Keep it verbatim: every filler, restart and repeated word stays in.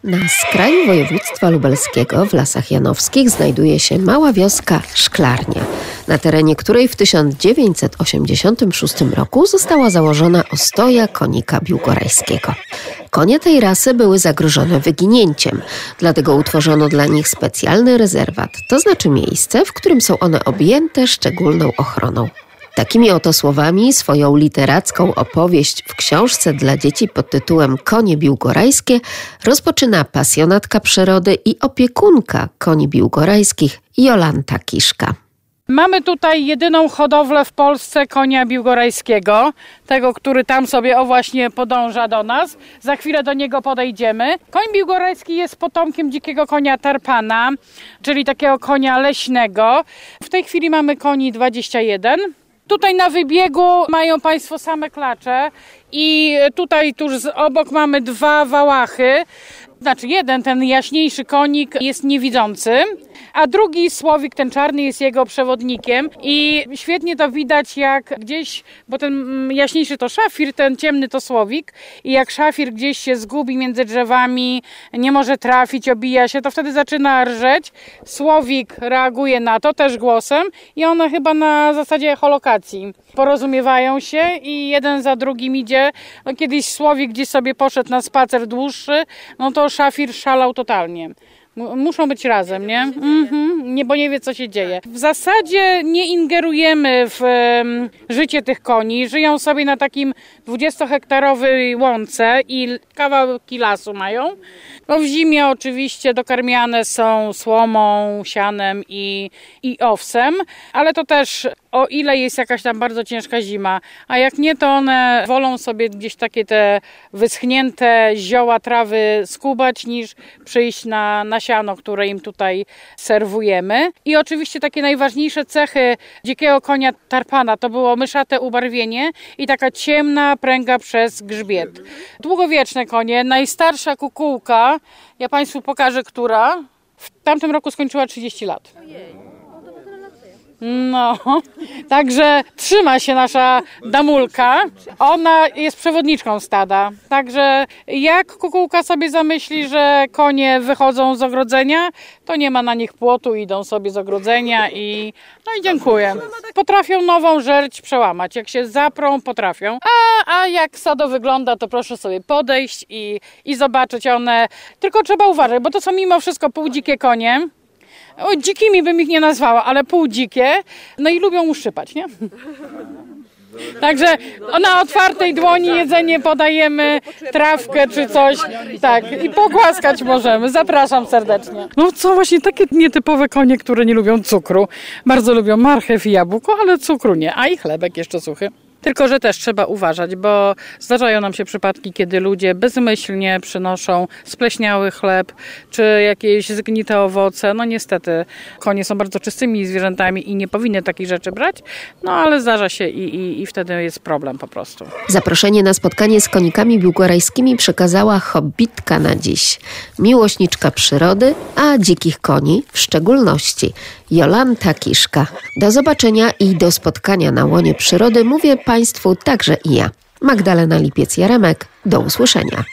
Na skraju województwa lubelskiego w Lasach Janowskich znajduje się mała wioska Szklarnia, na terenie której w tysiąc dziewięćset osiemdziesiątym szóstym roku została założona ostoja konika biłgorajskiego. Konie tej rasy były zagrożone wyginięciem, dlatego utworzono dla nich specjalny rezerwat, to znaczy miejsce, w którym są one objęte szczególną ochroną. Takimi oto słowami swoją literacką opowieść w książce dla dzieci pod tytułem Konie biłgorajskie rozpoczyna pasjonatka przyrody i opiekunka koni biłgorajskich Jolanta Kiszka. Mamy tutaj jedyną hodowlę w Polsce konia biłgorajskiego, tego, który tam sobie o właśnie podąża do nas. Za chwilę do niego podejdziemy. Koń biłgorajski jest potomkiem dzikiego konia tarpana, czyli takiego konia leśnego. W tej chwili mamy koni dwadzieścia jeden. Tutaj na wybiegu mają Państwo same klacze i tutaj tuż obok mamy dwa wałachy. Znaczy jeden, ten jaśniejszy konik jest niewidzący, a drugi słowik, ten czarny, jest jego przewodnikiem i świetnie to widać jak gdzieś, bo ten jaśniejszy to szafir, ten ciemny to słowik i jak szafir gdzieś się zgubi między drzewami, nie może trafić, obija się, to wtedy zaczyna rżeć. Słowik reaguje na to też głosem i one chyba na zasadzie echolokacji porozumiewają się i jeden za drugim idzie. No, kiedyś słowik gdzieś sobie poszedł na spacer dłuższy, no to szafir szalał totalnie. Muszą być razem, nie? Mhm. Nie, bo nie wie, co się dzieje. W zasadzie nie ingerujemy w um, życie tych koni. Żyją sobie na takim dwudziestohektarowej łące i kawałki lasu mają. No w zimie oczywiście dokarmiane są słomą, sianem i, i owsem, ale to też o ile jest jakaś tam bardzo ciężka zima, a jak nie, to one wolą sobie gdzieś takie te wyschnięte zioła, trawy skubać, niż przyjść na, na siano, które im tutaj serwujemy. I oczywiście takie najważniejsze cechy dzikiego konia tarpana to było myszate ubarwienie i taka ciemna pręga przez grzbiet. Długowieczne konie, najstarsza kukułka, ja Państwu pokażę, która w tamtym roku skończyła trzydzieści lat. No, także trzyma się nasza damulka. Ona jest przewodniczką stada. Także jak kukułka sobie zamyśli, że konie wychodzą z ogrodzenia, to nie ma na nich płotu, idą sobie z ogrodzenia i no i dziękuję. Potrafią nową żerć przełamać. Jak się zaprą, potrafią. A, a jak sado wygląda, to proszę sobie podejść i, i zobaczyć one. Tylko trzeba uważać, bo to są mimo wszystko półdzikie konie. O, dzikimi bym ich nie nazwała, ale półdzikie. No i lubią uszczypać, nie? Także na otwartej dłoni jedzenie podajemy, trawkę czy coś. Tak, i pogłaskać możemy. Zapraszam serdecznie. No co, właśnie takie nietypowe konie, które nie lubią cukru. Bardzo lubią marchew i jabłko, ale cukru nie. A i chlebek jeszcze suchy. Tylko że też trzeba uważać, bo zdarzają nam się przypadki, kiedy ludzie bezmyślnie przynoszą spleśniały chleb, czy jakieś zgnite owoce. No niestety konie są bardzo czystymi zwierzętami i nie powinny takich rzeczy brać, no ale zdarza się i, i, i wtedy jest problem po prostu. Zaproszenie na spotkanie z konikami biłgorajskimi przekazała hobbitka na dziś, miłośniczka przyrody, a dzikich koni w szczególności, Jolanta Kiszka. Do zobaczenia i do spotkania na łonie przyrody mówię Państwu także i ja, Magdalena Lipiec-Jaremek. Do usłyszenia.